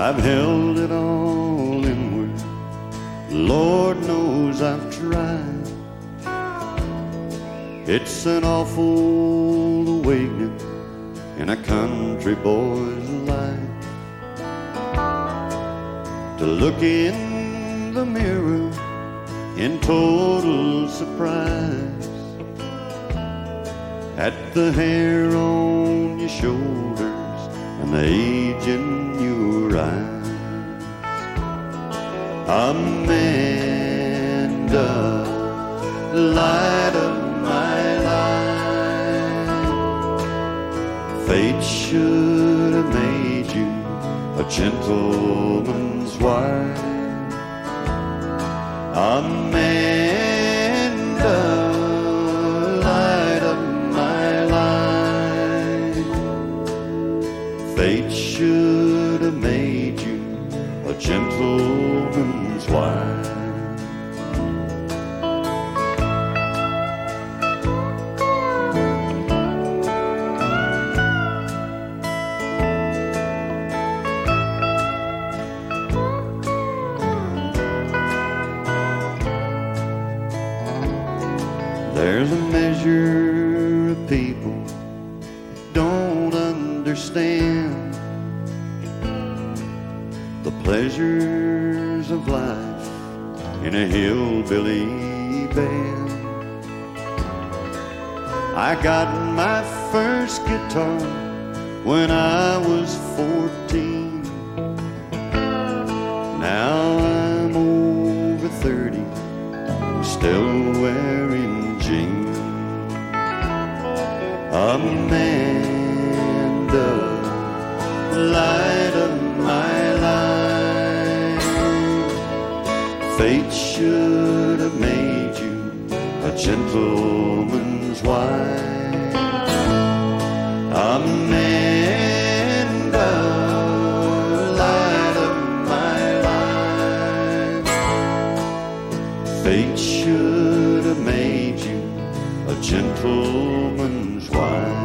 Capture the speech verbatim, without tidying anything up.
I've held it all inward, Lord knows I've tried. It's an awful awakening in a country boy's life, to look in the mirror in total surprise at the hair on your shoulders and the age in your eyes. Amanda, light of my life, fate should have made you a gentleman's wife. Amanda, light of my life, fate should have made you a gentleman's wife. There's a measure of people don't understand the pleasures of life in a hillbilly band. I got my first guitar when I was fourteen. Now I'm over thirty, still wearing jeans. Amanda, light of my life, fate should have made you a gentleman's wife. Amanda, light of my life, fate should have made you a gentleman's wife.